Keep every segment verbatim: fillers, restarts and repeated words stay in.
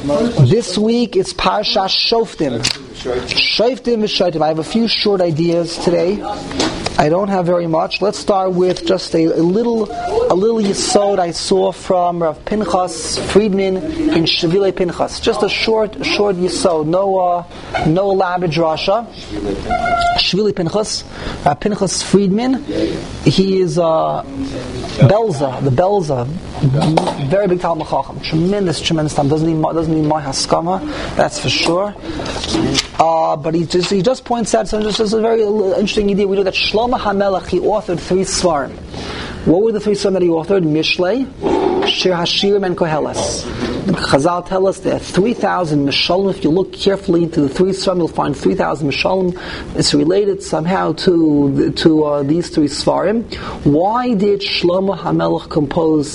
This week it's Parsha Shoftim. Shoftim v'Shoftim. I have a few short ideas today. I don't have very much. Let's start with just a, a little, a little yesod I saw from Rav Pinchas Friedman in Shvilei Pinchas. Just a short, short yesod. No, uh, no elaborate drasha. Shvilei Pinchas. Rav Pinchas Friedman. He is uh, Belza, the Belza, very big Talmud Chacham. Tremendous, tremendous time. Doesn't need, doesn't need my haskama. That's for sure. Uh, but he just he just points out something. Just, just a very interesting idea. We know that Shlomo HaMelech, he authored three svarim. What were the three svarim that he authored? Mishlei, Shir Hashirim, and Koheles. The Chazal tell us there are three thousand Mishalim. If you look carefully into the three svarim, you'll find three thousand Mishalim. It's related somehow to to uh, these three svarim. Why did Shlomo HaMelech compose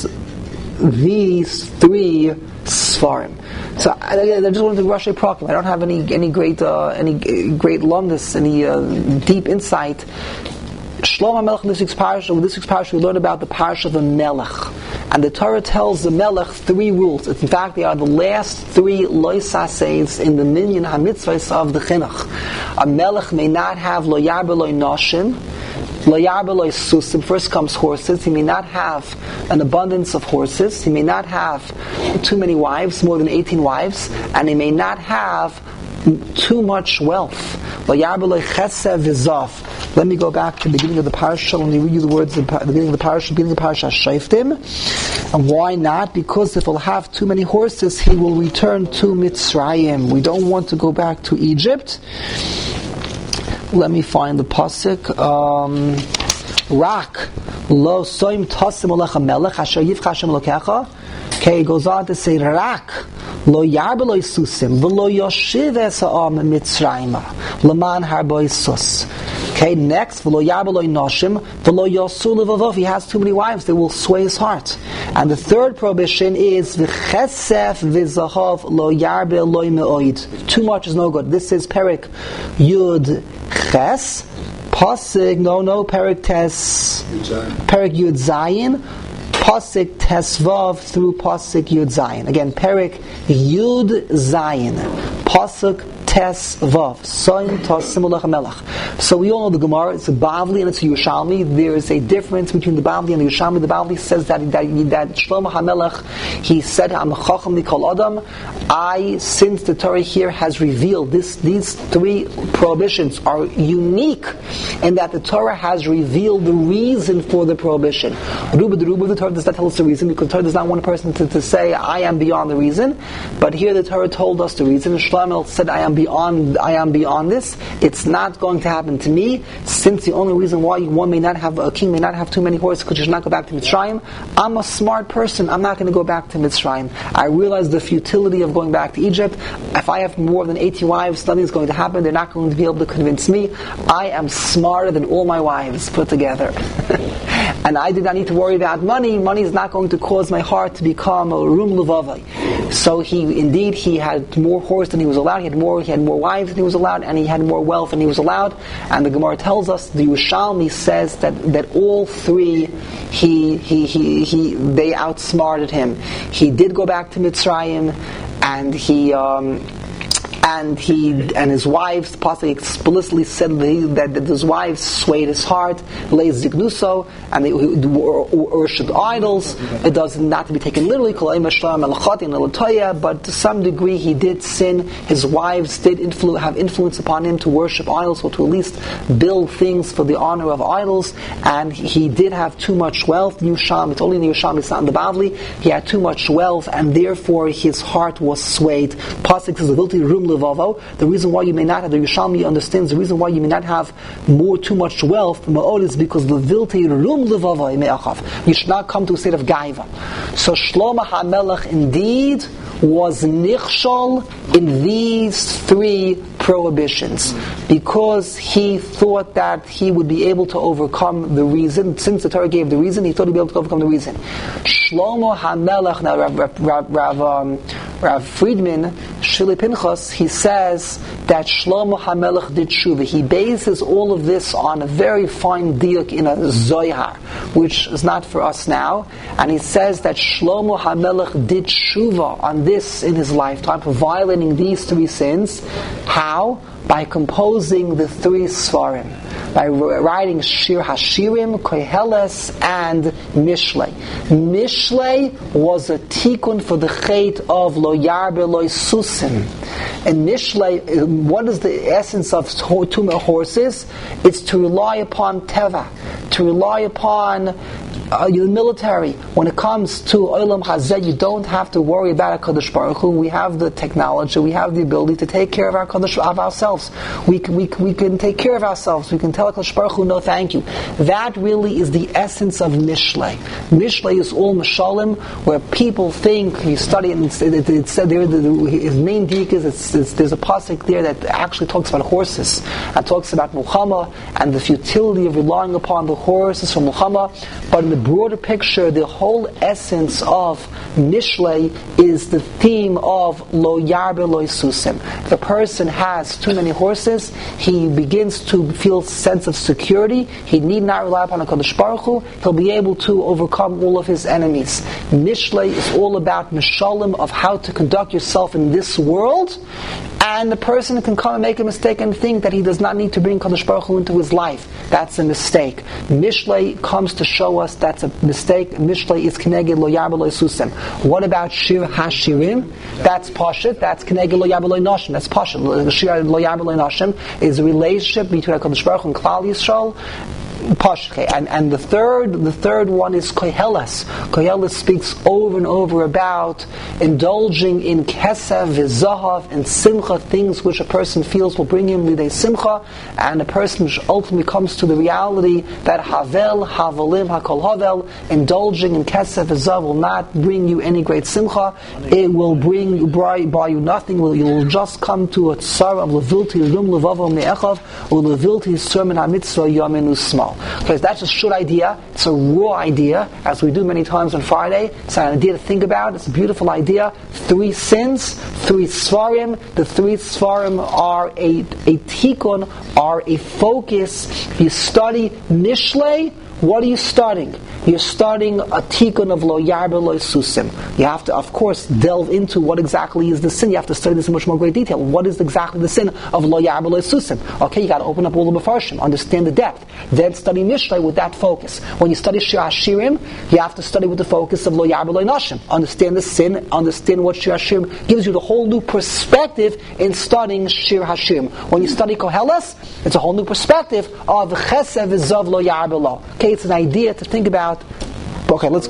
these three svarim? So I, I just wanted to rush a program. I don't have any any great uh, any great lumnus, any uh, deep insight. Shlomo HaMelech in this week's parasha, with this week's parasha we learn about the parasha of the Melech. And the Torah tells the Melech three rules. In fact, they are the last three lois haseis in the minyan hamitzvahs of the chinuch. A Melech may not have lo yarbe lo noshim, lo yarbe lo susim. First comes horses. He may not have an abundance of horses. He may not have too many wives, more than eighteen wives. And he may not have too much wealth. Let me go back to the beginning of the parasha. Let me read you the words at the beginning of the parasha, beginning of the parasha Shoftim. And why not? Because if he'll have too many horses, he will return to Mitzrayim. We don't want to go back to Egypt. Let me find the pasuk. Um, Rak lo soim tasim alecha melech asher yivcha Hashem elokecha. Okay, it goes on to say Rak lo yarbe lo susim v'lo yoshiv es ha'am Mitzrayim l'man harbo sus. Okay, next v'lo yarbe lo noshim v'lo yosu levavov. He has too many wives; they will sway his heart. And the third prohibition is v'chesef v'zahav lo yarbe lo me'oid. Too much is no good. This is Perik Yud Ches. Pasik, no, no, Perik Tes, Perik Yud Zayin, Pasik Tesvav through Pasik Yud Zayin. Again, Perik Yud Zayin, Pasik Tesvav, Soin Tasim Alecha Melech. So we all know the Gemara, it's a Bavli and it's a Yerushalmi. There is a difference between the Bavli and the Yerushalmi. The Bavli says that, that, that Shlomo HaMelech, he said, I'm a Chacham Mikol Adam. I, since the Torah here has revealed this, these three prohibitions are unique in that the Torah has revealed the reason for the prohibition. Ruba the Ruba, the Torah does not tell us the reason, because the Torah does not want a person to, to say, I am beyond the reason. But here the Torah told us the reason. And Shlomo said, I am beyond, I am beyond this. It's not going to happen to me, since the only reason why one may not have, a king may not have too many horses because you should not go back to Mitzrayim. I'm a smart person. I'm not going to go back to Mitzrayim. I realize the futility of going back to Egypt. If I have more than eighty wives, nothing's going to happen. They're not going to be able to convince me. I am smarter than all my wives put together. And I did not need to worry about money. Money is not going to cause my heart to become a rum levavai. So he, indeed, he had more horse than he was allowed. He had more, he had more wives than he was allowed, and he had more wealth than he was allowed. And the Gemara tells us, the Yerushalmi says that, that all three, he, he, he, he, they outsmarted him. He did go back to Mitzrayim, and he, um, and he and his wives possibly explicitly said that, that his wives swayed his heart, lay zignuso, and they worshipped idols. It does not to be taken literally, but to some degree he did sin. His wives did influ- have influence upon him to worship idols, or to at least build things for the honor of idols. And he did have too much wealth. Yusham, it's only in the Yusham, it's not in the Bavli. He had too much wealth, and therefore his heart was swayed. Pasuk says, the reason why you may not have, the Yerushalmi understands, the reason why you may not have more, too much wealth, is because the vilti rum levava me'achav. You should not come to a state of gaiva. So Shlomo HaMelech indeed was nichshol in these three prohibitions, because he thought that he would be able to overcome the reason. Since the Torah gave the reason, he thought he'd be able to overcome the reason. Shlomo HaMelech, now Rav, Rav, Rav, Rav, um, Rav Friedman Shvili Pinchas, he says that Shlomo HaMelech did tshuva. He bases all of this on a very fine diuk in a Zohar, which is not for us now. And he says that Shlomo HaMelech did tshuva on this in his lifetime for violating these three sins. How? By composing the three Svarim, by writing Shir Hashirim, Koheles, and Mishlei. Mishlei was a tikkun for the chait of Lo Yarbe Lo Susim. And Mishlei, what is the essence of two horses? It's to rely upon Teva, to rely upon Uh, the military. When it comes to Olam Hazeh, you don't have to worry about HaKadosh Baruch Hu. We have the technology, we have the ability to take care of our Kadosh, of ourselves. We can, we, we can take care of ourselves. We can tell HaKadosh Baruch Hu, no thank you. That really is the essence of Mishlei. Mishlei is all Mishalim, where people think, you study it, and it, it said there, the, his main deek is, it's, it's, there's a pasuk there that actually talks about horses, and talks about Muhammad, and the futility of relying upon the horses for Muhammad. But in the broader picture, the whole essence of Mishlei is the theme of Lo Yarbe Lo Susim. If a person has too many horses, he begins to feel a sense of security. He need not rely upon HaKadosh Baruch Hu. He'll be able to overcome all of his enemies. Mishlei is all about Mishalim, of how to conduct yourself in this world. And the person can come and make a mistake and think that he does not need to bring Kadosh Baruch Hu into his life. That's a mistake. Mishlei comes to show us that's a mistake. Mishlei is Keneged Lo Yarbe Lo Susem. What about Shir HaShirim? That's Pashut. That's Keneged Lo Yarbe Lo Noshim. That's Pashut. Shir Lo Yarbe Lo Noshim is a relationship between Kadosh Baruch Hu and Klal Yisrael. Okay. And and the third the third one is Koheles. Koheles speaks over and over about indulging in Kesev, Zahav, and Simcha, things which a person feels will bring him Lidei Simcha, and a person ultimately comes to the reality that Havel, Havalim, Hakol Havel, indulging in Kesev, Zahav will not bring you any great Simcha. It will bring you, buy you nothing. You will just come to a tsar of Levilti, Rum Levavam Ne'echav, or Levilti Sermon HaMitzvah Yamin Usmal. Okay, that's a short idea. It's a raw idea, as we do many times on Friday. It's an idea to think about. It's a beautiful idea. Three sins, three svarim. The three svarim are a, a tikkun, are a focus. If you study Mishlei, what are you studying? You're studying a tikkun of Lo Yarbe Lo Susim. You have to, of course, delve into what exactly is the sin. You have to study this in much more great detail. What is exactly the sin of Lo Yarbe Lo Susim? Okay, you got to open up all the Mefarshim, understand the depth. Then study Mishlei with that focus. When you study Shir HaShirim, you have to study with the focus of Lo Yarbe Lo Noshim. Understand the sin, understand what Shir HaShirim gives you the whole new perspective in studying Shir HaShirim. When you study Koheles, it's a whole new perspective of Chesed V'Zav Lo Yarbe Lo. Okay, it's an idea to think about. Okay, let's.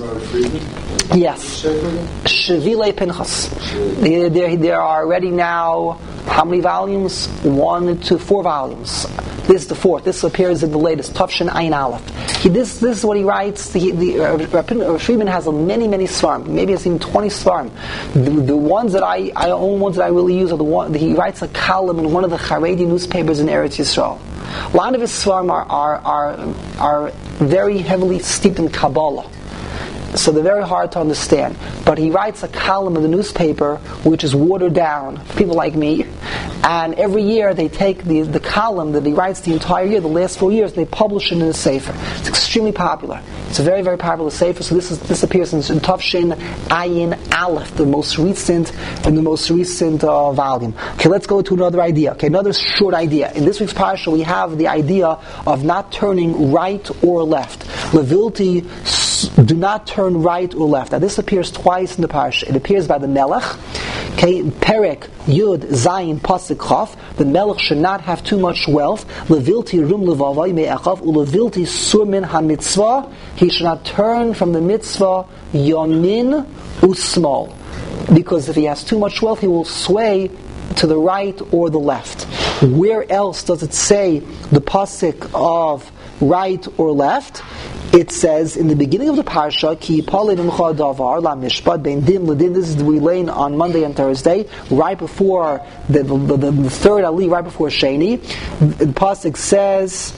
Yes, Shvilei Pinchas. There, there, there are already now how many volumes? One to four volumes. This is the fourth. This appears in the latest Tafshin Ayin Aleph. He, this, this is what he writes. The, the uh, Friedman has many, many svarim. Maybe it's even twenty svarim. The, the ones that I, I own, ones that I really use are the one. He writes a column in one of the Haredi newspapers in Eretz Yisrael. A lot of his svarim are, are are are very heavily steeped in Kabbalah, so they're very hard to understand. But he writes a column in the newspaper which is watered down for people like me, and every year they take the, the column that he writes the entire year, the last four years, they publish it in a sefer. It's extremely popular. It's a very, very popular sefer. So this is this appears in, in Tafshin Ayin Aleph, the most recent in the most recent uh, volume. Okay, let's go to another idea. Okay, another short idea. In this week's parasha, we have the idea of not turning right or left. Levilti, do not turn right or left. Now this appears twice in the parasha. It appears by the Melech. Okay, Perek Yud Zayin Pasuk Chaf. The Melech should not have too much wealth. Levilti rum levavai me'achav ulevilti surmin hamitzvah. He should not turn from the mitzvah yomin usmol, because if he has too much wealth, he will sway to the right or the left. Where else does it say the pasuk of right or left? It says in the beginning of the parsha, Ki davar la mishpat bein din l'din. This is we learn on Monday and Thursday, right before the the, the, the third ali, right before Sheni. The pasuk says,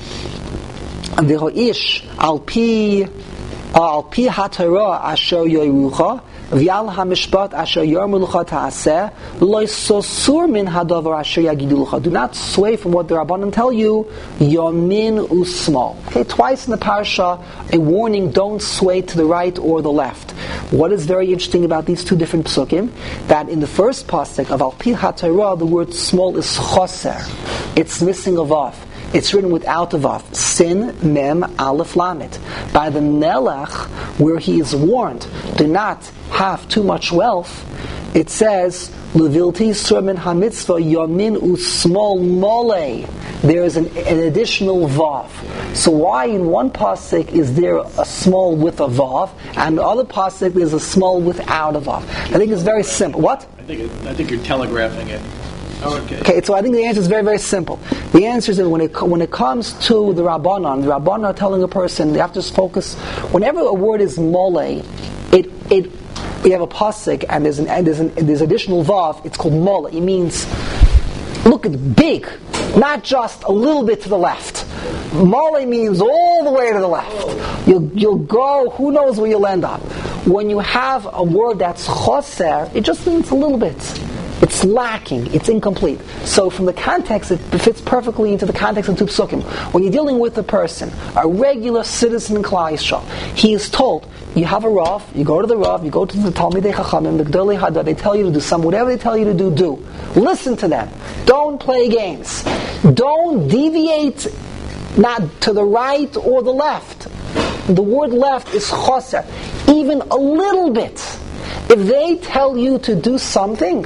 "V'ho'ish al pi al pi hatara asher yorucha." V'al hamishpat asher yarmu l'cha ta'aseh, lo sosur min hadavar asher yagidu l'cha. Do not sway from what the Rabbanan tell you, yamin usmal. Okay, twice in the parasha, a warning, don't sway to the right or the left. What is very interesting about these two different psukim, that in the first pasuk of Al Pi HaTorah, the word small is choser. It's missing a vav. It's written without a vav. Sin, mem, aleph, lamet. By the Melech, where he is warned, do not have too much wealth, it says, Levilti surmin hamitzvah yamin usmol mole. There is an, an additional vav. So why in one pasuk is there a small with a vav, and the other pasuk there's a small without a vav? I think it's very simple. What? I think it, I think you're telegraphing it. Oh, okay. Okay, so I think the answer is very, very simple. The answer is that when it when it comes to the Rabbanon, the Rabbanon are telling a person they have to focus. Whenever a word is mole, it it we have a pasuk and there's an and there's an there's additional vav. It's called mole. It means look at big, not just a little bit to the left. Mole means all the way to the left. You'll you'll go. Who knows where you'll end up? When you have a word that's choser, it just means a little bit. It's lacking. It's incomplete. So from the context, it fits perfectly into the context of two psukim. When you're dealing with a person, a regular citizen in Klal Yisrael, he is told, you have a Rav, you go to the Rav, you go to the Talmidei Chachamim, the Gdolei Hadar, they tell you to do some, whatever they tell you to do, do. Listen to them. Don't play games. Don't deviate not to the right or the left. The word left is choser. Even a little bit. If they tell you to do something,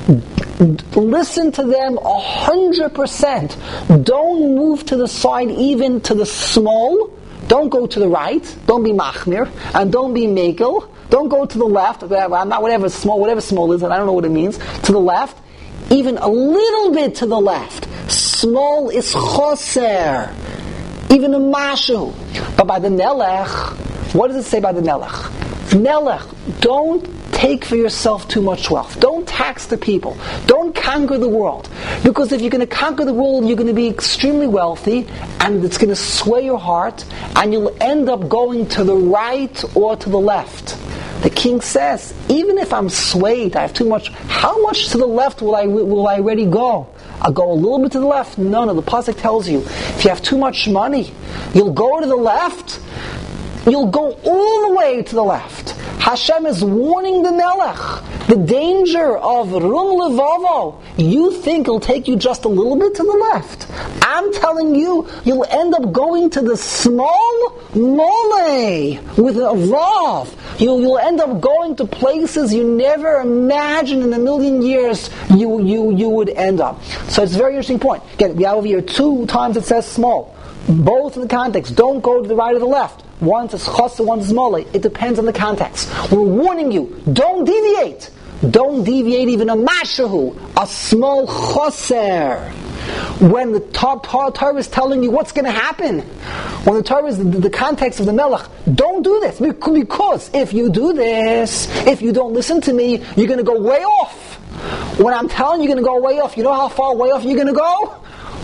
listen to them a hundred percent. Don't move to the side, even to the small. Don't go to the right. Don't be machmir, and don't be mekel. Don't go to the left. I'm not whatever small, whatever small is, and I don't know what it means. To the left, even a little bit to the left. Small is choser, even a mashu. But by the Melech, what does it say by the Melech? Melech, don't take for yourself too much wealth. Don't tax the people. Don't conquer the world. Because if you're going to conquer the world, you're going to be extremely wealthy, and it's going to sway your heart, and you'll end up going to the right or to the left. The king says, even if I'm swayed, I have too much, how much to the left will I will I already go? I'll go a little bit to the left? No, no, the pasuk tells you, if you have too much money, you'll go to the left, you'll go all the way to the left. Hashem is warning the Melech, the danger of Rum Levavo. You think it'll take you just a little bit to the left. I'm telling you, you'll end up going to the small mole with a vav. You'll, you'll end up going to places you never imagined in a million years you, you, you would end up. So it's a very interesting point. Again, we have over here two times it says small. Both in the context. Don't go to the right or the left. One says choser, one says mole. It depends on the context. We're warning you, don't deviate. Don't deviate even a mashahu, a small choser. When the Torah is telling you what's going to happen, when the Torah is the, the context of the Melech, don't do this. Because if you do this, if you don't listen to me, you're going to go way off. When I'm telling you you're going to go way off, you know how far way off you're going to go?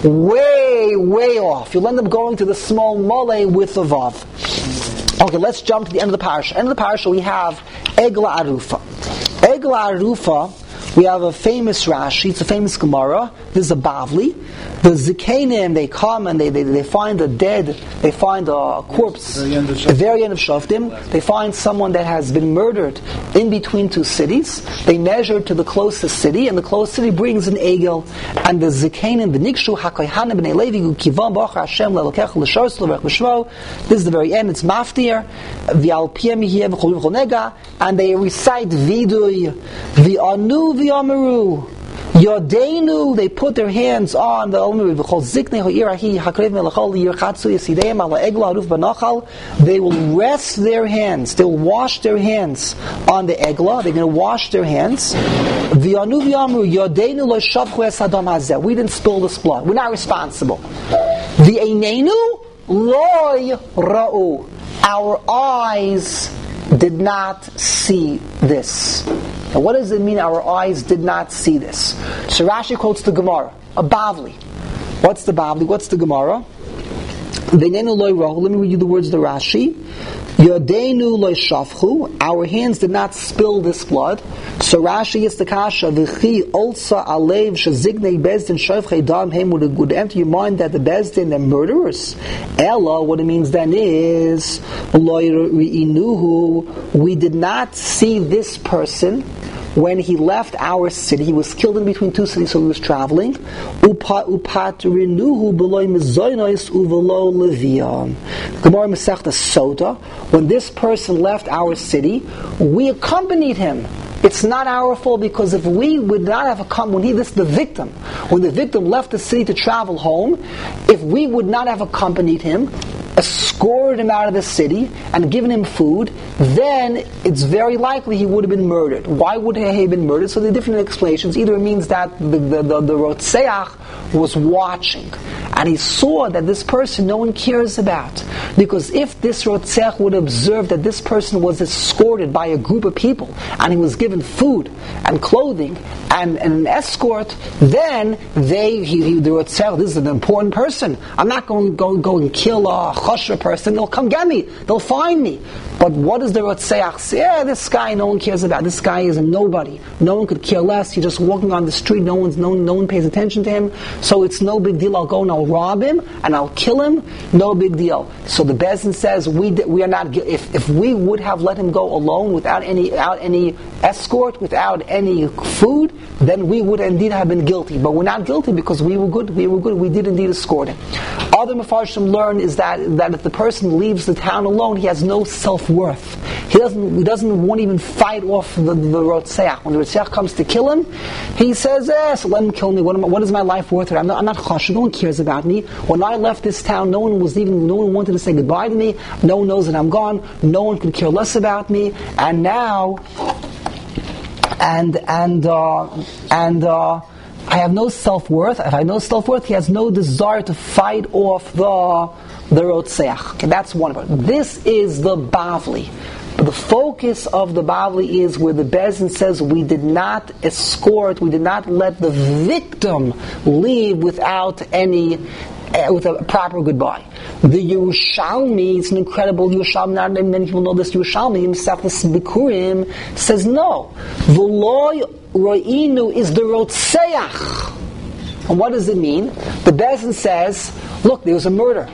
Way, way off. You'll end up going to the small mole with the vav. Okay, let's jump to the end of the parasha. End of the parasha, we have Egla Arufa. Egla Arufa, we have a famous Rashi, it's a famous Gemara. This is a Bavli. The Zikanim, they come and they, they, they find a dead, they find a corpse at the very end of Shoftim. They find someone that has been murdered in between two cities. They measure to the closest city, and the closest city brings an egel. And the Zikanim, the Nikshu, HaKohanim, B'nei Levi, Kivam, B'achar Hashem, Le'elokech, L'shos, L'verech B'shmo. This is the very end, it's Maftir, V'al Piyem Yihyev, V'cholim V'chonega, and they recite Vidui, V'anu V'yamaru, Yodeinu, they put their hands on the they will rest their hands, they will wash their hands on the egla, they're going to wash their hands. We didn't spill this blood, we're not responsible. Our eyes did not see this. Now what does it mean our eyes did not see this? So Rashi quotes the Gemara, a Bavli. What's the Bavli? What's the Gemara? Let me read you the words of the Rashi. Yodeinu lo shafchu, our hands did not spill this blood. So Rashi is the kasha, v'chi olsa alev shazignei bezdin shofchei dam hem, would enter your mind that the bezdin are murderers. Ella, what it means then is, lo ri'inuhu, we did not see this person when he left our city. He was killed in between two cities, so he was traveling. Upat rinuhu beloy mezoynos uvelo levion. Gemara Masechta Sota. When this person left our city, we accompanied him. It's not our fault, because if we would not have accompanied, when he, this the victim, when the victim left the city to travel home, if we would not have accompanied him, escorted him out of the city, and given him food, then it's very likely he would have been murdered. Why would he have been murdered? So there are different explanations. Either it means that the, the, the, the Rotseach was watching, and he saw that this person no one cares about. Because if this Rotseach would observe that this person was escorted by a group of people, and he was given food and clothing and, and an escort, then they, he, he, the Rotseach, this is an important person. I'm not going to go, go and kill a chosher person. They'll come get me. They'll find me. But what does the Rotseach say? Yeah, this guy no one cares about. This guy is a nobody. No one could care less. He's just walking on the street. No one's no, no one pays attention to him. So it's no big deal. I'll go and I'll rob him and I'll kill him. No big deal. So the Bezdin says we we are not. If if we would have let him go alone without any without any escort, without any food, then we would indeed have been guilty. But we're not guilty because we were good. We were good. We did indeed escort him. Other Mefarshim learn is that that if the person leaves the town alone, he has no self-worth. He doesn't he doesn't want to even fight off the, the Rotseach. When the Rotseach comes to kill him, he says, eh, so let him kill me. What, am I, what is my life worth? I'm not, I'm not chashuv. No one cares about me. When I left this town, no one was even, no one wanted to say goodbye to me. No one knows that I'm gone. No one could care less about me. And now, and, and, uh, and, uh, I have no self-worth. If I have no self-worth, he has no desire to fight off the the Rotseach. Okay, that's one of it. This is the Bavli. But the focus of the Bavli is where the Bezdin says we did not escort, we did not let the victim leave without any, uh, with a proper goodbye. The Yerushalmi, it's an incredible Yerushalmi, not many people know this Yerushalmi, Mesechus Bikurim, says no. V'lo ro'inu is the Rotseach. And what does it mean? The Bezdin says, look, there was a murder.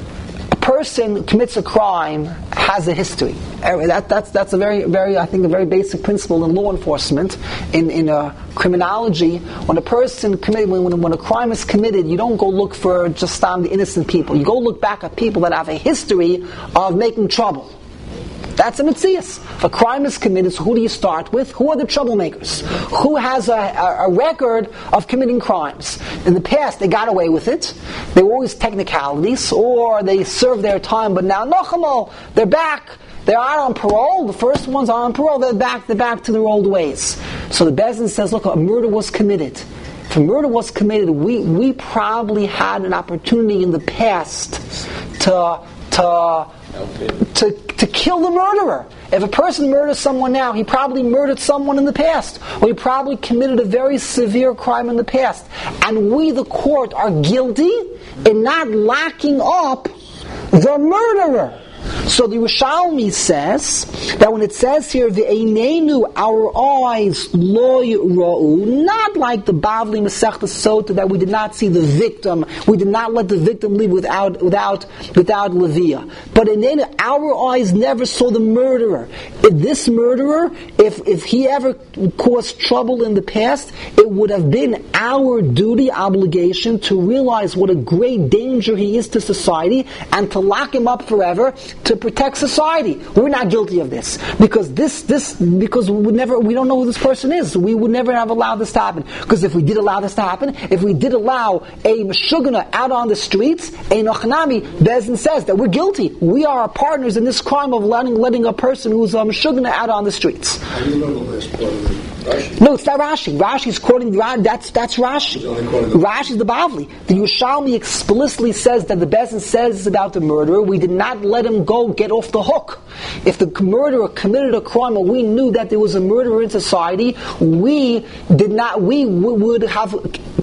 Person commits a crime has a history. That, that's that's a very very I think a very basic principle in law enforcement, in in uh, criminology. When a person commit when, when when a crime is committed, you don't go look for just um, the innocent people. You go look back at people that have a history of making trouble. That's a mitzias. If a crime is committed, so who do you start with? Who are the troublemakers? Who has a, a, a record of committing crimes? In the past, they got away with it. They were always technicalities, or they served their time, but now, no, they're back. They're out on parole. The first ones are on parole. They're back, they're back to their old ways. So the Bezdin says, look, a murder was committed. If a murder was committed, we, we probably had an opportunity in the past to... to To, to kill the murderer. If a person murders someone now, he probably murdered someone in the past, or he probably committed a very severe crime in the past. And we, the court, are guilty in not locking up the murderer. So the Yerushalmi says that when it says here, "Ve'einenu," our eyes, lo yira'u, not like the Bavli Masechta Sota, that we did not see the victim, we did not let the victim leave without without without Leviah. But in our eyes never saw the murderer. If this murderer, if if he ever caused trouble in the past, it would have been our duty, obligation, to realize what a great danger he is to society, and to lock him up forever, to protect society. We're not guilty of this because this this because we would never we don't know who this person is. We would never have allowed this to happen. Because if we did allow this to happen, if we did allow a meshugana out on the streets, a nochanami, Bezdin says that we're guilty. We are our partners in this crime of letting letting a person who's a meshugana out on the streets. How do you know the last part of it? Rashi? No, it's not Rashi. Rashi's quoting that's that's Rashi. Rashi's the Bavli. The Yerushalmi explicitly says that the Bezdin says about the murderer, we did not let him go get off the hook. If the murderer committed a crime and we knew that there was a murderer in society, we did not. We w- would have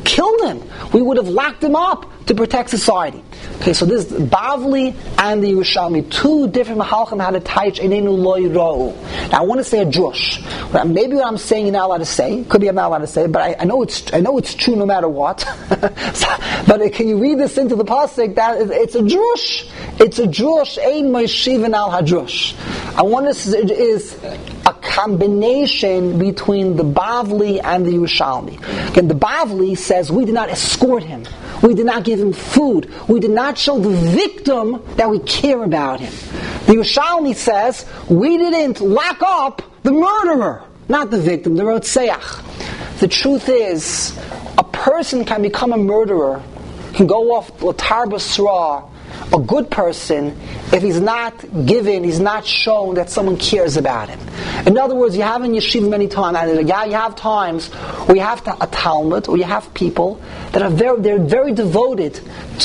killed him. We would have locked him up to protect society. Okay, so this is Bavli and the Yerushalmi, two different mahalchim had a taich enenu lo yirou. Now I want to say a drush. Maybe what I'm saying you're not allowed to say. Could be I'm not allowed to say, but I, I know it's I know it's true no matter what. So, but can you read this into the pasuk? That it's a drush. It's a drush. Ein moishivin al hadrush. I want this is a combination between the Bavli and the Yerushalmi. Again, the Bavli says we did not escort him. We did not give him food. We did not show the victim that we care about him. The Yerushalmi says we didn't lock up the murderer, not the victim, the Rotseach. The truth is, a person can become a murderer, can go off Latar Basra, a good person, if he's not given, he's not shown that someone cares about him. In other words, you have in yeshiva many times, yeah, you have times where you have to, a Talmud, or you have people that are very, they're very devoted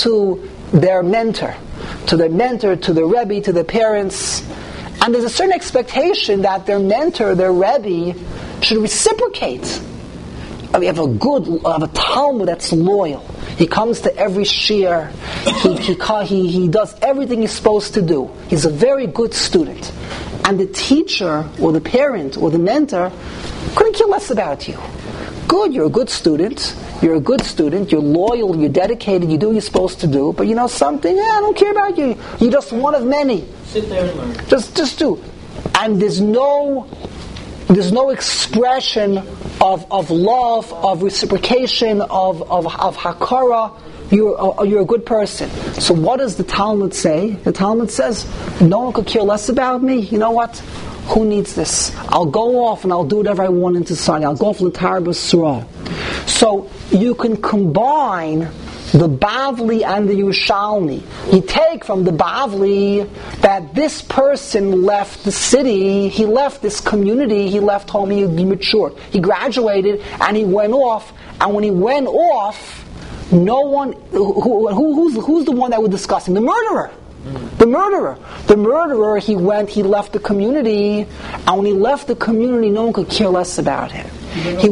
to their mentor, to their mentor, to their Rebbe, to their parents, and there's a certain expectation that their mentor, their Rebbe, should reciprocate. We have a good, have a Talmud that's loyal. He comes to every shir. He, he he he does everything he's supposed to do. He's a very good student, and the teacher or the parent or the mentor couldn't care less about you. Good, you're a good student. You're a good student. You're loyal. You're dedicated. You do what you're supposed to do. But you know something? Yeah, I don't care about you. You're just one of many. Sit there and learn. Just just do. And there's no. There's no expression of, of love, of reciprocation, of, of, of hakara. You're, uh, you're a good person. So what does the Talmud say? The Talmud says, no one could care less about me. You know what? Who needs this? I'll go off and I'll do whatever I want in society. I'll go off Latar Basra. So you can combine the Bavli and the Yerushalmi. You take from the Bavli that this person left the city, he left this community, he left home, he, he matured. He graduated and he went off, and when he went off, no one, who, who, who's, who's the one that we're discussing? The murderer. The murderer. The murderer, he went, he left the community, and when he left the community, no one could care less about him. He,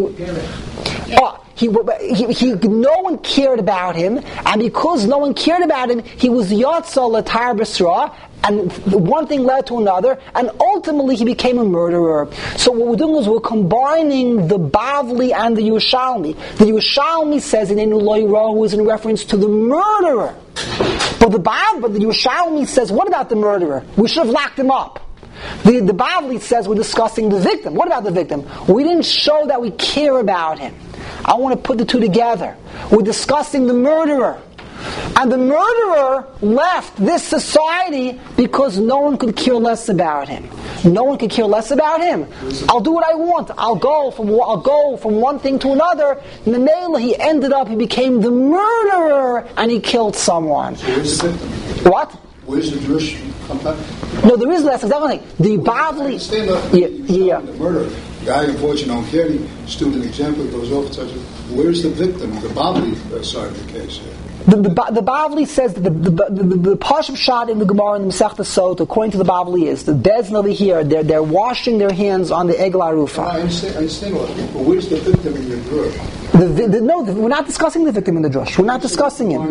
oh, He, he, he, no one cared about him, and because no one cared about him, he was Yotza Latar Basra, and one thing led to another, and ultimately he became a murderer. So what we're doing is we're combining the Bavli and the Yerushalmi. The Yerushalmi says in Enenu Lo Yirou is in reference to the murderer. But the Bav, but the Yerushalmi says, what about the murderer? We should have locked him up. The, the Bavli says we're discussing the victim. What about the victim? We didn't show that we care about him. I want to put the two together. We're discussing the murderer. And the murderer left this society because no one could care less about him. No one could care less about him. I'll do what I want. I'll go from I'll go from one thing to another. And the male, he ended up, he became the murderer, and he killed someone. What? Where's the Jewish compact? No, there is less. Exactly. The Bavli. Yeah, yeah. The murder. Guy, unfortunately, on Kerry, student example goes off and says, where's the victim? The Bavli side of the case here. The, the, the Bavli says that the the, the, the, the Pashup shot in the Gemara in the Masechta Sot, according to the Bavli, is the Bezdin over here. They're they're washing their hands on the Egel Arufa. I understand, I understand all that, but where's the victim in your drawer? The, the, the, no, the, we're not discussing the victim in the drush. We're not discussing him.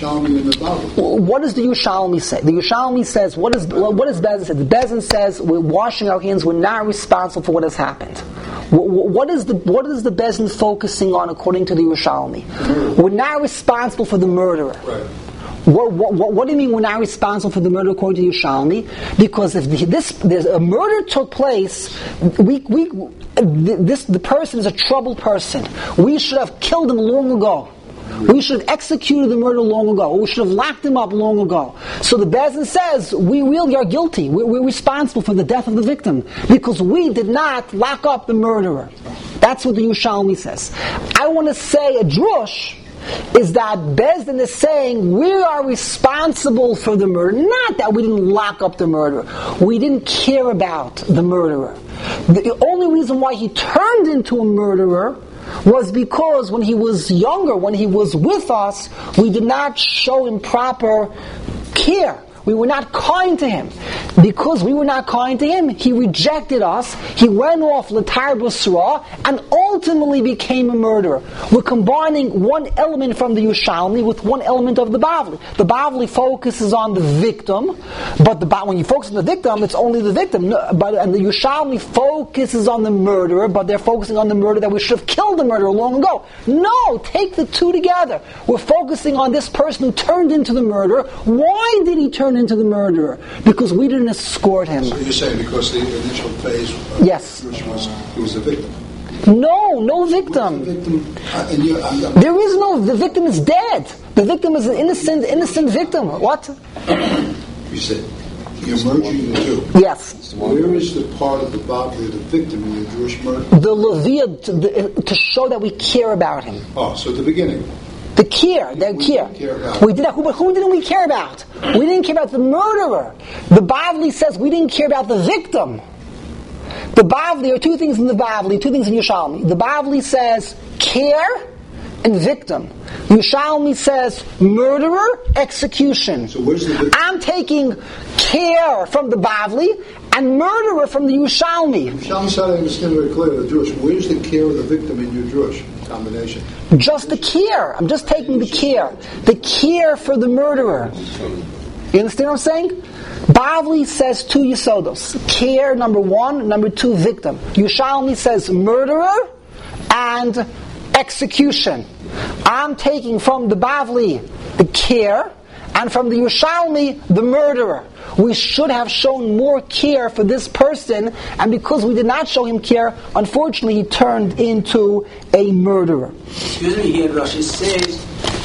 What does the Yerushalmi say? The Yerushalmi says, what is what does Bezdin say? The Bezdin says we're washing our hands. We're not responsible for what has happened. What, what is the what is the Bezdin focusing on according to the Yerushalmi? We're not responsible for the murderer. Right. What, what, what, what do you mean we're not responsible for the murder according to Yerushalmi? Because if the, this there's a murder took place, we we this the person is a troubled person. We should have killed him long ago. We should have executed the murder long ago. We should have locked him up long ago. So the Bezdin says, we really are guilty. We're, we're responsible for the death of the victim because we did not lock up the murderer. That's what the Yerushalmi says. I want to say a drush is that Bezdin is saying we are responsible for the murder. Not that we didn't lock up the murderer. We didn't care about the murderer. The only reason why he turned into a murderer was because when he was younger, when he was with us, we did not show him proper care. We were not kind to him. Because we were not kind to him, he rejected us, he went off l'tar b'sra, and ultimately became a murderer. We're combining one element from the Yerushalmi with one element of the Bavli. The Bavli focuses on the victim, but the, when you focus on the victim, it's only the victim. No, but, and the Yerushalmi focuses on the murderer, but they're focusing on the murder that we should have killed the murderer long ago. No, take the two together. We're focusing on this person who turned into the murderer. Why did he turn into the murderer? Because we didn't escort him. So you're saying because the initial phase of yes. was, he was the victim? No, no victim. The victim uh, and you, I'm, I'm, there is no, the victim is dead. The victim is an innocent, innocent victim. What? You said you're merging the two. Yes. Where is the part of the Bavli of the victim in the Jewish murder? The Leviah, to, the, to show that we care about him. Oh, so at the beginning. The care, the we care. care about. We did that, but who didn't we care about? We didn't care about the murderer. The Bavli says we didn't care about the victim. The Bavli, there are two things in the Bavli, two things in Yerushalmi. The Bavli says care and victim. Yerushalmi says murderer, execution. So where's the victim? I'm taking care from the Bavli and murderer from the Yerushalmi. Yerushalmi said, I understand very clearly, the Jewish. Where's the care of the victim in your Jewish combination? Just the care. I'm just taking the care. The care for the murderer. You understand what I'm saying? Bavli says two Yesodos. Care, number one. Number two, victim. Yerushalmi says murderer and execution. I'm taking from the Bavli the care, and from the Yerushalmi the murderer. We should have shown more care for this person, and because we did not show him care, unfortunately he turned into a murderer. Excuse me, here Rashi says,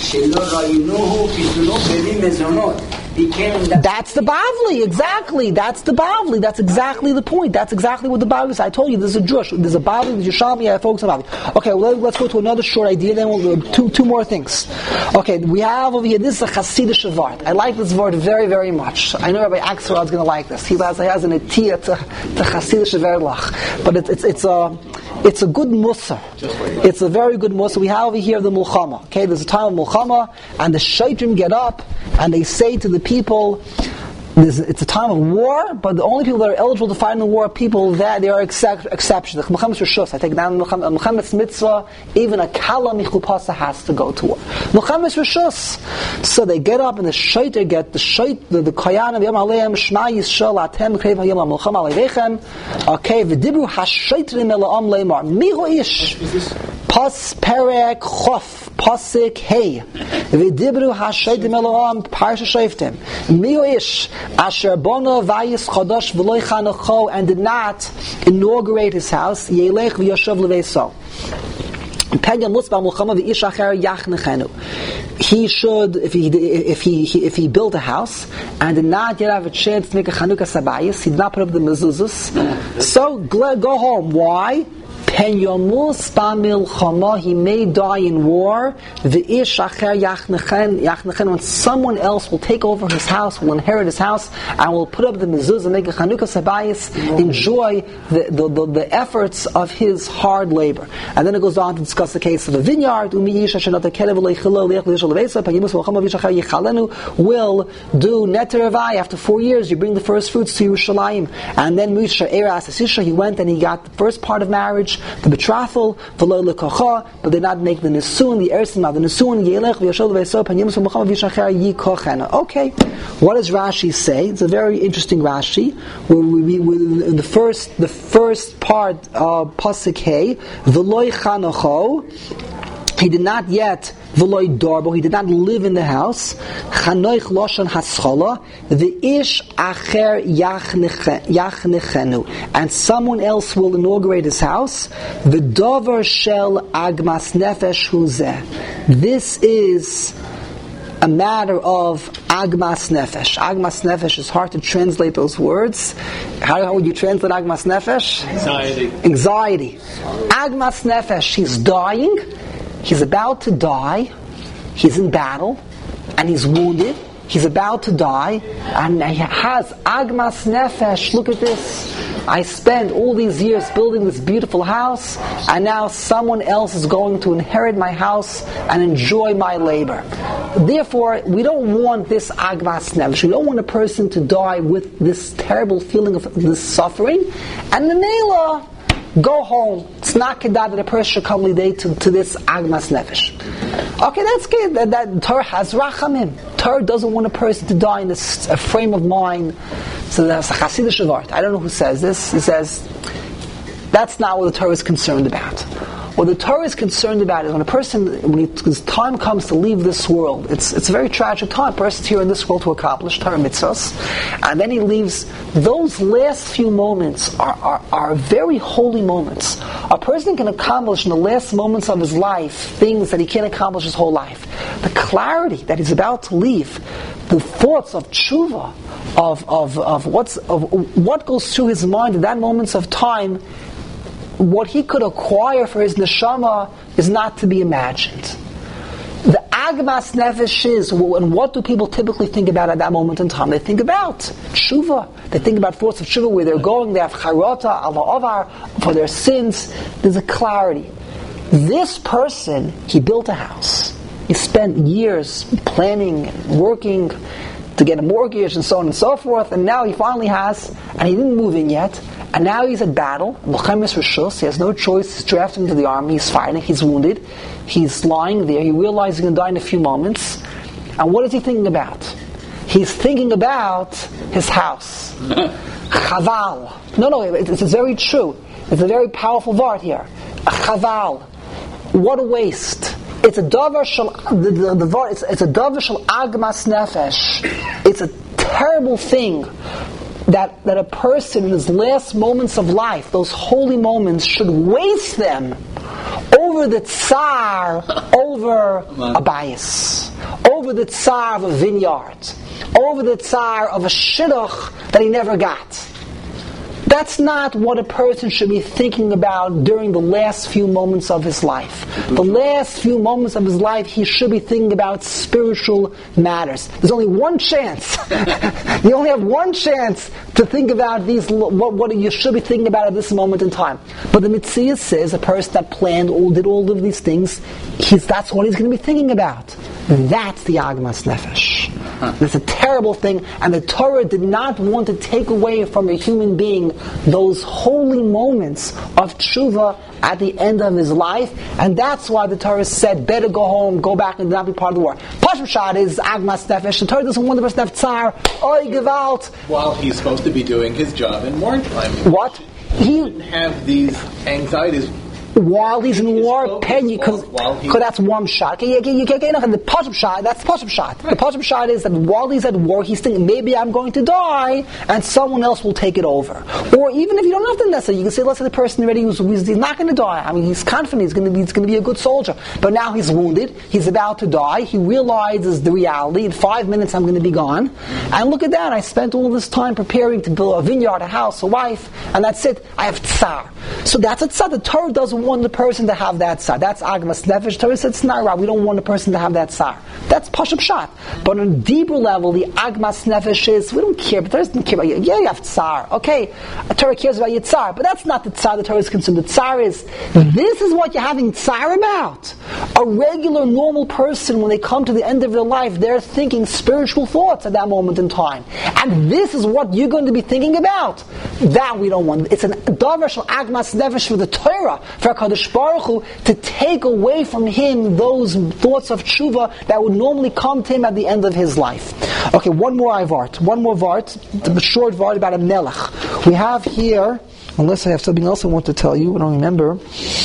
That's the Bavli, exactly. That's the Bavli. That's exactly the point. That's exactly what the Bavli is. I told you there's a Jewish, there's a Bavli, there's a Yerushalmi, I focus on Bavli. Okay, well, let's go to another short idea, then we'll do two, two more things. Okay, we have over here, this is a Hasidic Vart. I like this word very, very much. I know Rabbi Axelrod is going to like this. He has, he has an etiyah to, to Hasidic Verlach. But it's, it's, it's a, it's a good mussar. It's a very good mussar. We have over here the Mulchama. Okay, there's a time of Mulchama, and the Shaitrim get up, and they say to the people, it's a time of war, but the only people that are eligible to fight in the war are people that they are except, exceptions. Like Muhammad's Rishus, I take down Muhammad's mitzvah, even a Kala Michupasa has to go to war. Muhammad's Rishus. So they get up and the Shaiter get, the Shait, the, the Koyan of Yom Aleim, Shema Yisrael, Atem, Krev HaYom HaMulcham Aleichem, okay, V'dibru HaShaitrim Ela'am Leimar, Mihu Ish, Pas Perek Chof, Pasik Hey, V'dibru HaShaitrim Ela'am, Parsha Shaftim, Mihu Ish, Asher Bono Vayis Chodosh V'loy Chanocho, and did not inaugurate his house, Yelech V'yoshav L'veiso. He should, if he if he if he built a house and did not yet have a chance to make a Chanukah Sabayis, he did not put up the mezuzahs. So go home. Why? Pen Yomus Bamil Chama, he may die in war. The Ish Acher Yachnechen, Yachnechen, when someone else will take over his house, will inherit his house, and will put up the mezuzah and make a Chanukah Sabayis, enjoy the, the, the, the efforts of his hard labor. And then it goes on to discuss the case of a vineyard. Will do Neterevai. After four years, you bring the first fruits to Yerushalayim. And then Moshe Eras Asisha, he went and he got the first part of marriage, the betrothal, v'lo lekocha, but they not make the nesun, the ersin, the nesun, yelech v'yashol v'yasop, and yimus v'mocham v'yishacher yikochena. Okay, what does Rashi say? It's a very interesting Rashi. Where we, we, in the first, the first part of pasuk hey, v'lo chanocho, he did not yet v'loy darbo, he did not live in the house. Chanoich loshan haschala, the ish acher yachnechenu, and someone else will inaugurate his house. The dover shel agmas nefesh huzeh. This is a matter of agmas nefesh. Agmas nefesh is hard to translate those words. How, how would you translate agmas nefesh? Anxiety. Anxiety. Agmas nefesh. He's dying. He's about to die, he's in battle, and he's wounded, he's about to die, and he has agmas nefesh. Look at this. I spent all these years building this beautiful house, and now someone else is going to inherit my house and enjoy my labor. therefore, we don't want this agmas nefesh. We don't want a person to die with this terrible feeling of this suffering. And the Mela, go home. It's not kedad that a person should come lidei to, to this agmas nefesh. Okay, that's good. That, that Torah has rachamim. Torah doesn't want a person to die in this a frame of mind. So that's a Hasidic Shavart. I don't know who says this. He says that's not what the Torah is concerned about. What the Torah is concerned about is when a person, when he, his time comes to leave this world, it's it's a very tragic time. A person's here in this world to accomplish Torah mitzvahs, and then he leaves. Those last few moments are, are, are very holy moments. A person can accomplish in the last moments of his life things that he can't accomplish his whole life. The clarity that he's about to leave, the thoughts of tshuva, of of of what's of what goes through his mind in that moments of time. What he could acquire for his neshama is not to be imagined. The agmas nefesh is, and what do people typically think about at that moment in time? They think about tshuva. They think about thoughts of tshuva, where they're going. They have charata, ala avar, for their sins. There's a clarity. This person, he built a house. He spent years planning and working to get a mortgage and so on and so forth, and now he finally has, and he didn't move in yet. And now he's at battle. He has no choice. He's drafted into the army. He's fighting. He's wounded. He's lying there. He realizes he's going to die in a few moments. And what is he thinking about? He's thinking about his house. Chaval. No, no, it's, it's very true. It's a very powerful word here. Chaval. What a waste. It's a davar shel, the, the, the, it's, it's a davar shel agmas nefesh. It's a terrible thing that, that a person in his last moments of life, those holy moments, should waste them over the tsar, over a bias, over the tsar of a vineyard, over the tsar of a shidduch that he never got. That's not what a person should be thinking about during the last few moments of his life. The last few moments of his life, he should be thinking about spiritual matters. There's only one chance. You only have one chance to think about these. What, what you should be thinking about at this moment in time. But the Mitzvah says a person that planned all, did all of these things, he's, that's what he's going to be thinking about. That's the agmas nefesh. That's a terrible thing, and the Torah did not want to take away from a human being those holy moments of tshuva at the end of his life, and that's why the Torah said, better go home, go back and not be part of the war. Pashut Pshat is agmas nefesh. The Torah doesn't want the person to have tsar, oy gewalt. While he's supposed to be doing his job in war time. What? He didn't have these anxieties. While he's in war, because that's one shot. You, you, you can't get the Pashut Pshat. That's the Pashut Pshat. The Pashut Pshat is that while he's at war, he's thinking maybe I'm going to die, and someone else will take it over. Or even if you don't have to necessarily, you can say, let's say the person already who's, he's not going to die. I mean, he's confident he's going to be he's going to be a good soldier, but now he's wounded. He's about to die. He realizes the reality. In five minutes, I'm going to be gone. And look at that. I spent all this time preparing to build a vineyard, a house, a wife, and that's it. I have tsar. So that's a tsar. The Torah doesn't want the person to have that tsar. That's agmas nefesh. Torah said it's not right. We don't want the person to have that tsar. That's pashut pshat. But on a deeper level, the agmas nefesh is we don't care. But Torah doesn't care about you. Yeah, you have tsar. Okay, the Torah cares about your tsar, but that's not the tsar the Torah is concerned. The tsar is this is what you're having tsar about. A regular, normal person, when they come to the end of their life, they're thinking spiritual thoughts at that moment in time, and this is what you're going to be thinking about. That we don't want. It's an davar shel agmas nefesh for the Torah, for HaKadosh Baruch Hu, to take away from him those thoughts of tshuva that would normally come to him at the end of his life. Okay, one more Ivart. One more Vart. The short Vart about a Melech. We have here, unless I have something else I want to tell you, I don't remember.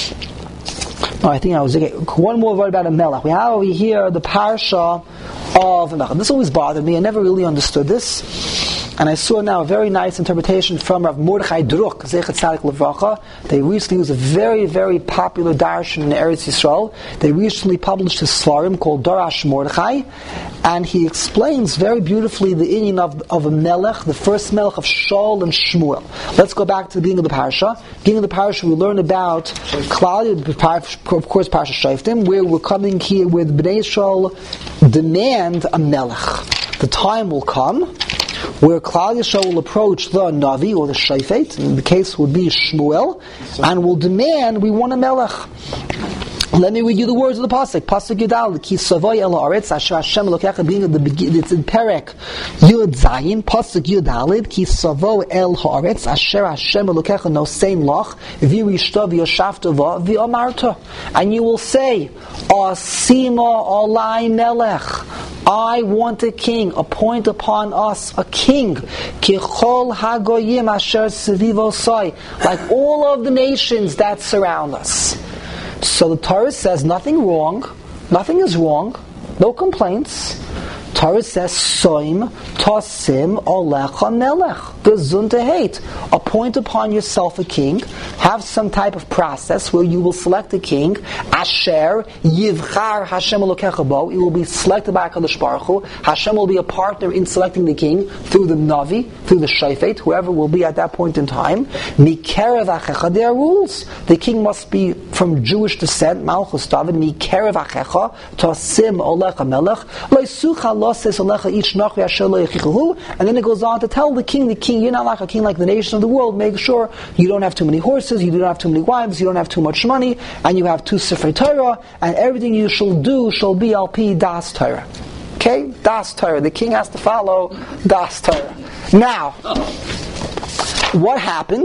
No, I think I was okay. One more Vart about a Melech. We have over here the Parsha of Melech. This always bothered me. I never really understood this. And I saw now a very nice interpretation from Rav Mordechai Druk, Zechat Tzadik Levracha. They recently was a very, very popular darshan in Eretz Yisrael. They recently published a svarim called Darash Mordechai, and he explains very beautifully the inyan of, of a melech, the first melech of Shaul and Shmuel. Let's go back to the beginning of the parsha. Beginning of the parsha, we learn about Klal, of course, Parsha Shoftim, where we're coming here with Bnei Yisrael demand a melech. The time will come where Klal Yisrael will approach the Navi or the Shofet, in the case would be Shmuel, and will demand, we want a melech. Let me read you the words of the pasuk. Pasuk Yudal, Ki Savoy El Haaretz, Asher Hashem Elokecha, being at the beginning, it's in Perek Yud Zayin, Pasuk Yudalid, Ki Savoy El Haaretz, Asher Hashem Elokecha Nosein Loch, V'rishto v'yoshavto v'amarta. And you will say, Asima Olai Melech, I want a king, appoint upon us a king, Kichol Hagoyim Asher Sevivosai, like all of the nations that surround us. So the Torah says nothing wrong, nothing is wrong, no complaints. Torah says, Soim, Tosim, Olecha Melech, Gezun Tehet. Appoint upon yourself a king, have some type of process where you will select a king, Asher, Yivchar Hashem Elokecha Bo, it will be selected by HaKadosh Baruch Hu. Hashem will be a partner in selecting the king through the Navi, through the Shofet, whoever will be at that point in time. Mikerev Achecha, there are rules. The king must be from Jewish descent, Malchus David, Mikerev Achecha, Tosim, Olecha Melech, Leisucha and then it goes on to tell the king, the king, you're not like a king like the nation of the world, make sure you don't have too many horses, you don't have too many wives, you don't have too much money, and you have two Sifrei Torah, and everything you shall do shall be al pi das Torah. Okay? Das Torah. The king has to follow das Torah. Now, what happened?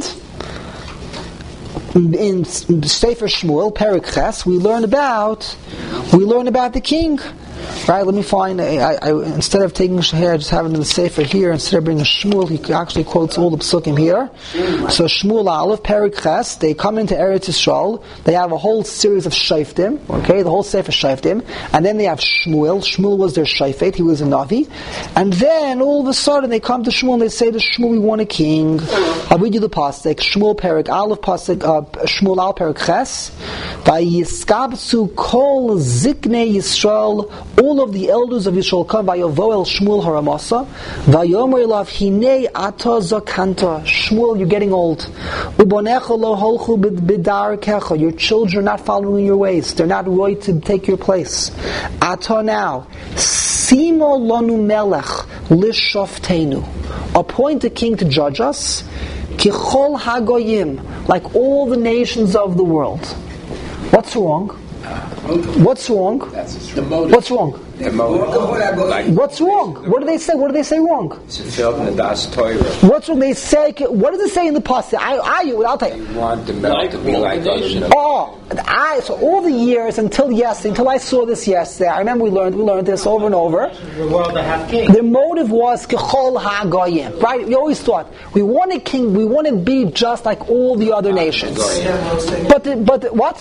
In Sefer Shmuel, Perek Ches, we learn about we learn about the king. Right, let me find, I, I, instead of taking here, just having the Sefer here, instead of bringing Shmuel, he actually quotes all the Psukim here. So Shmuel Aleph, Perek Ches, they come into Eretz Yisrael, they have a whole series of Shoftim, okay, the whole Sefer Shoftim, and then they have Shmuel. Shmuel was their Shofet, he was a Navi, and then all of a sudden they come to Shmuel and they say to Shmuel, we want a king. I'll read you the Pasuk, Shmuel Perek Aleph, Pasuk, uh, Shmuel Aleph, Perek Ches, Vayiskabsu kol ziknei Yisrael, all of the elders of Yisrael come by Yovoel Shmuel Haramasa. Vayomer elav hinei ata zakanta. Shmuel, you're getting old. Ubonecha lo holchu b'darkecha. Your children are not following your ways. They're not right to take your place. Ata now. Simo lanu melech lishoftenu. Appoint a king to judge us. Kichol hagoyim. Like all the nations of the world. What's wrong? What's wrong? What's wrong? What's wrong? What do they say? What do they say wrong? What's wrong? They say. What does it say in the pasuk? I, I, I'll tell you. You want the milk to be like us. Oh, I. So all the years until yesterday, until I saw this yesterday, I remember we learned, we learned this over and over. The world to have king. The motive was kechol hagoyim, right? We always thought we want a king. We want to be just like all the other nations. But the, but the, what?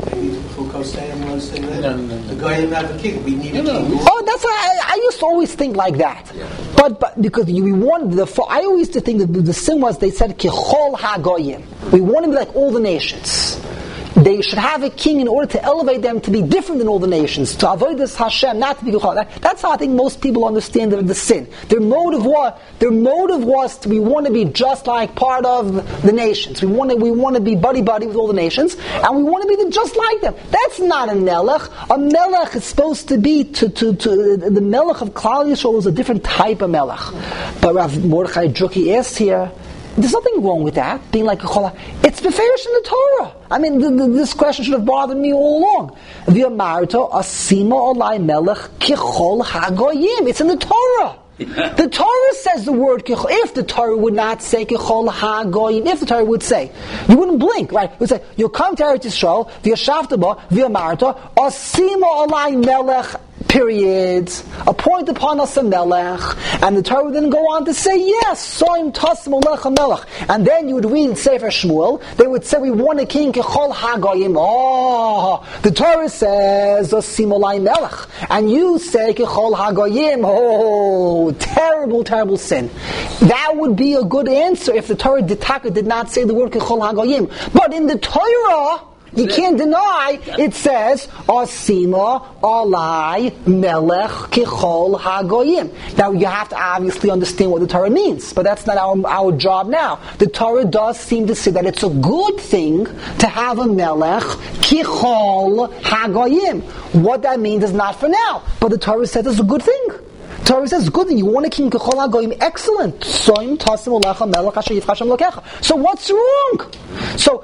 The Goyim have a king. We need a king. Oh, that's why I, I used to always think like that. Yeah. But but because we wanted the, I always used to think that the, the sin was they said Kichol HaGoyim. We want to be like all the nations. They should have a king in order to elevate them to be different than all the nations, to avoid this Hashem, not to be Kichol. That, that's how I think most people understand the, the sin. Their motive was their motive was to, we want to be just like part of the nations. We want to we want to be buddy buddy with all the nations, and we want to be the, just like them. That's not a melech. A melech is supposed to be to to, to the melech of Klal Yisrael is a different type of melech. But Rav Mordechai Juki asked here, there's nothing wrong with that, being like a chola. It's beferish in the Torah. I mean, the, the, this question should have bothered me all along. V'yamarto asima olai melech kichol hagoyim. It's in the Torah. The Torah says the word kichol. If the Torah would not say kichol hagoyim, if the Torah would say, you wouldn't blink, right? It would say, you'll come to Eretz Yisrael, v'yashavta ba, v'yamarto asima olai melech, period. Appoint upon us a melech. And the Torah would then go on to say, yes, soim tasim olecha melech. And then you would read in Sefer Shmuel, they would say, we want a king, kechol hagoyim. Oh, the Torah says, osim olai melech. And you say, kechol hagoyim. Oh, terrible, terrible sin. That would be a good answer if the Torah did not say the word kechol hagoyim. But in the Torah, you can't deny, it says, Asima Alai Melech Kichol Hagoyim. Now you have to obviously understand what the Torah means, but that's not our, our job now. The Torah does seem to say that it's a good thing to have a Melech Kichol Hagoyim. What that means is not for now, but the Torah says it's a good thing. The Torah says, good thing, you want a king Kichol Hagoyim, excellent. So what's wrong? So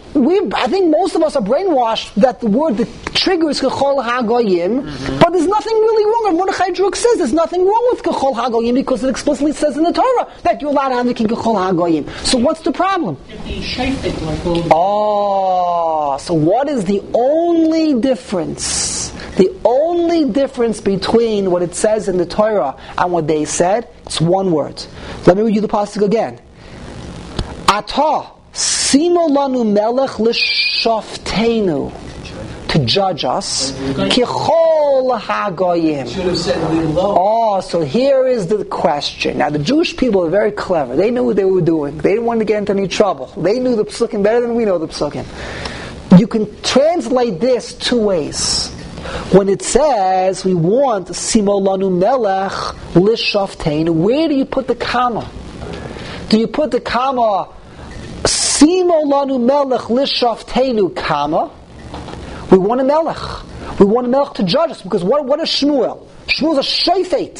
we, I think most of us are brainwashed that the word, the trigger is Kechol HaGoyim, mm-hmm. but there's nothing really wrong. And Mordechai Druk says there's nothing wrong with Kechol HaGoyim because it explicitly says in the Torah that you're allowed to have the king Kechol HaGoyim. So what's the problem? Oh, so what is the only difference? The only difference between what it says in the Torah and what they said, it's one word. Let me read you the pasuk again. Atah simo lanu melech l'shoftenu, to judge us. Kichol hagoyim. Should have said below. Oh, so here is the question. Now the Jewish people are very clever. They knew what they were doing. They didn't want to get into any trouble. They knew the psukim better than we know the psukim. You can translate this two ways. When it says we want simo lanu melech l'shoftenu, where do you put the comma? Do you put the comma simo lanu melech l'shoftenu comma? We want a melech. We want a melech to judge us because what, what is Shmuel? Shmuel's a shofet.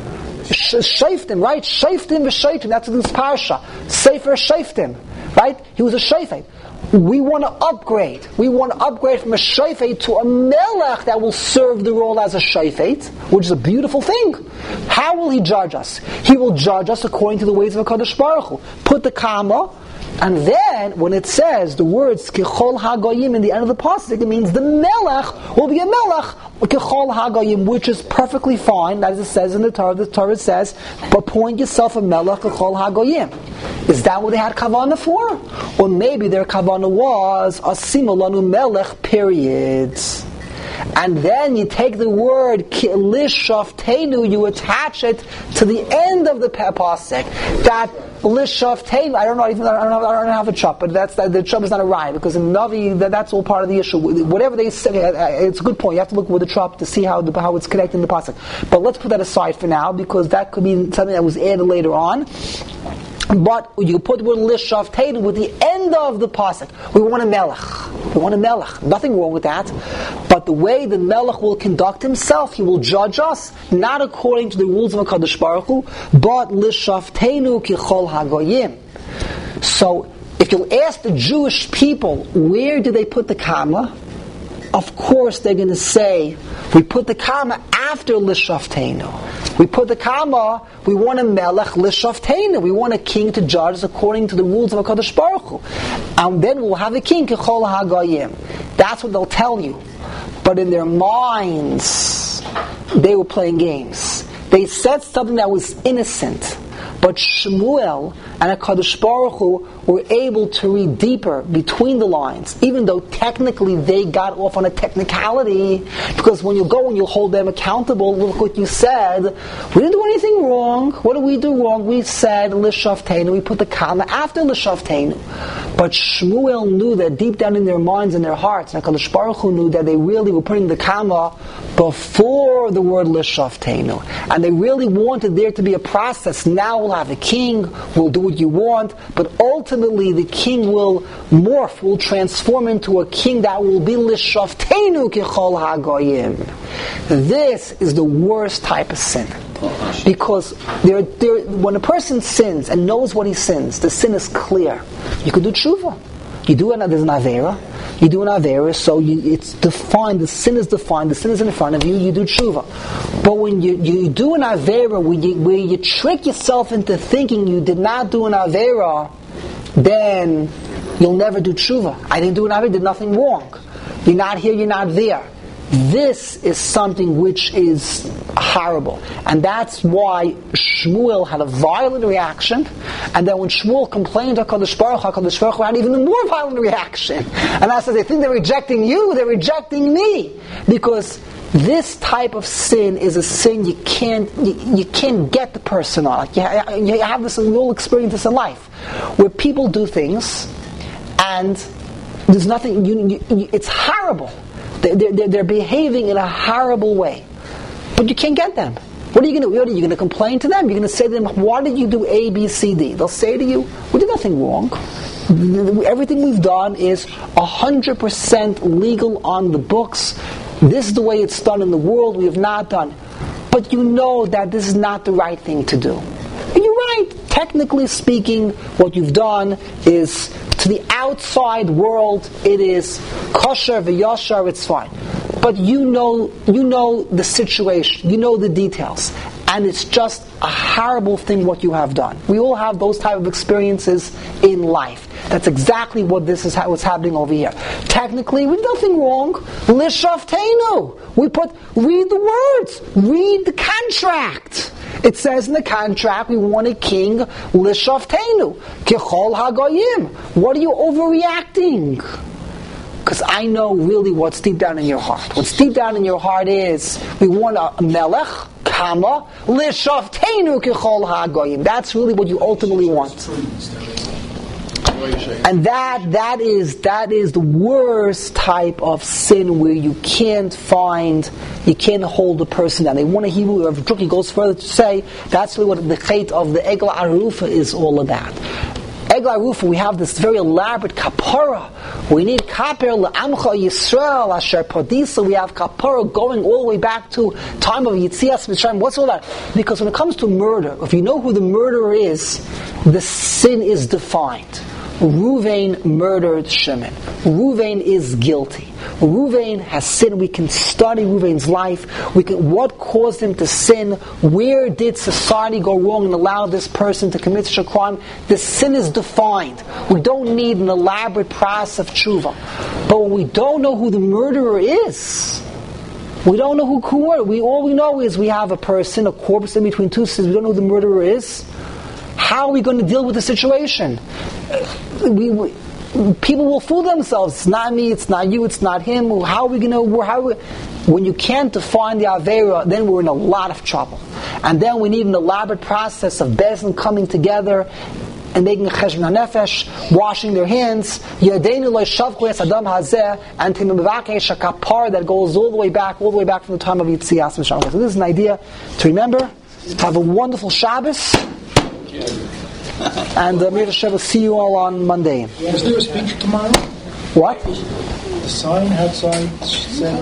Shoftim, right? Shoftim v'shoftim. That's in this parsha. Sefer Shoftim, right? He was a shofet. We want to upgrade. We want to upgrade from a shofet to a melech that will serve the role as a shofet, which is a beautiful thing. How will he judge us? He will judge us according to the ways of HaKadosh Baruch Hu. Put the comma, and then when it says the words Kechol HaGoyim in the end of the pasuk, it means the melech will be a melech Kechol HaGoyim, which is perfectly fine, as it says in the Torah. The Torah says, appoint yourself a melech Kechol HaGoyim. Is that what they had kavanah for? Or maybe their kavanah was Asimo lanu melech, period. And then you take the word lishoftenu, you attach it to the end of the pasuk. That lishoftenu, I don't know, even I don't have, I don't have a chop, but that's the chop is not a rhyme because in Navi that, that's all part of the issue. Whatever they say, it's a good point. You have to look with the chop to see how the, how it's connected in the pasuk. But let's put that aside for now because that could be something that was added later on. But you put the word lishoftenu with the end of the pasuk. We want a melech. We want a melech. Nothing wrong with that. But the way the melech will conduct himself, he will judge us not according to the rules of HaKadosh Baruch Hu, but lishoftenu kichol hagoyim. So, if you'll ask the Jewish people, where do they put the comma? Of course, they're going to say, we put the comma after lishoftenu. We put the comma, we want a melech lishoftenu. We want a king to judge us according to the rules of HaKadosh Baruch Hu. And then we'll have a king, Kechol HaGoyim. That's what they'll tell you. But in their minds, they were playing games. They said something that was innocent. But Shmuel and HaKadosh Baruch Hu were able to read deeper between the lines, even though technically they got off on a technicality, because when you go and you hold them accountable, look what you said. We didn't do anything wrong. What did we do wrong? We said Lishoftenu. We put the comma after Lishoftenu. But Shmuel knew that deep down in their minds and their hearts, and HaKadosh Baruch Hu knew that they really were putting the comma before the word Lishoftenu. And they really wanted there to be a process. Now we'll have a king, we'll do what you want, but ultimately the king will morph, will transform into a king that will be Lishoftenu Kechol HaGoyim. This is the worst type of sin. Because there, there, when a person sins and knows what he sins, the sin is clear. You can do tshuva. You do an, there's an avera. You do an avera, so you, it's defined. The sin is defined. The sin is in front of you. You do tshuva. But when you, you do an avera, where you, where you trick yourself into thinking you did not do an avera, then you'll never do tshuva. I didn't do an avera. Did nothing wrong. You're not here. You're not there. This is something which is horrible. And that's why Shmuel had a violent reaction. And then when Shmuel complained to HaKadosh Baruch Hu, HaKadosh Baruch Hu had even a more violent reaction. And I said, they think they're rejecting you, they're rejecting me. Because this type of sin is a sin you can't you, you can't get the person on. Like you, you have this, we all experience this in life. Where people do things and there's nothing, you, you, it's horrible. They're, they're, they're behaving in a horrible way. But you can't get them. What are you going to do? Are you going to complain to them? You're going to say to them, why did you do A, B, C, D? They'll say to you, we did nothing wrong. Everything we've done is one hundred percent legal on the books. This is the way it's done in the world. We have not done. But you know that this is not the right thing to do. And you're right. Technically speaking, what you've done is To the outside world, it is kosher v'yashar, it's fine. But you know, you know the situation, you know the details, and it's just a horrible thing what you have done. We all have those type of experiences in life. That's exactly what this is what's happening over here. Technically, we've nothing wrong. Lishaftenu. We put read the words, read the contract. It says in the contract we want a king. Lishaftenu. Kichol hagoyim. What are you overreacting? Because I know really what's deep down in your heart. What's deep down in your heart is we want a melech, kama, lishaftenu kichol hagoyim. That's really what you ultimately want. And that that is that is the worst type of sin where you can't find, you can't hold a person down. They want to Hebrew. Rav Druki goes further to say that's really what the chait of the Egla Arufa is all about. Egla Arufa, we have this very elaborate kapara. We need kapar le'amcha Yisrael asher padisa. We have kapara going all the way back to time of Yitzias Mitzrayim. What's all that? Because when it comes to murder, if you know who the murderer is, the sin is defined. Ruvain murdered Shimon. Ruvain is guilty. Ruvain has sinned. We can study Ruvain's life. We can, what caused him to sin? Where did society go wrong and allow this person to commit such a crime? The sin is defined. We don't need an elaborate process of tshuva. But when we don't know who the murderer is, we don't know who who we all we know is we have a person, a corpse in between two sins. We don't know who the murderer is. How are we going to deal with the situation? We, we, people will fool themselves. It's not me, it's not you, it's not him. How are we going to... How we, when you can't define the Avera, then we're in a lot of trouble. And then we need an elaborate process of Bezin coming together and making a cheshbon hanefesh, washing their hands, yadeinu lo shavku es adam hazeh, and to mevakesh a kapar that goes all the way back, all the way back from the time of Yitzias Mitzrayim. So this is an idea to remember. Have a wonderful Shabbos. And uh, Mir Hashem will see you all on Monday. Is there a speech tomorrow? What? The sign outside said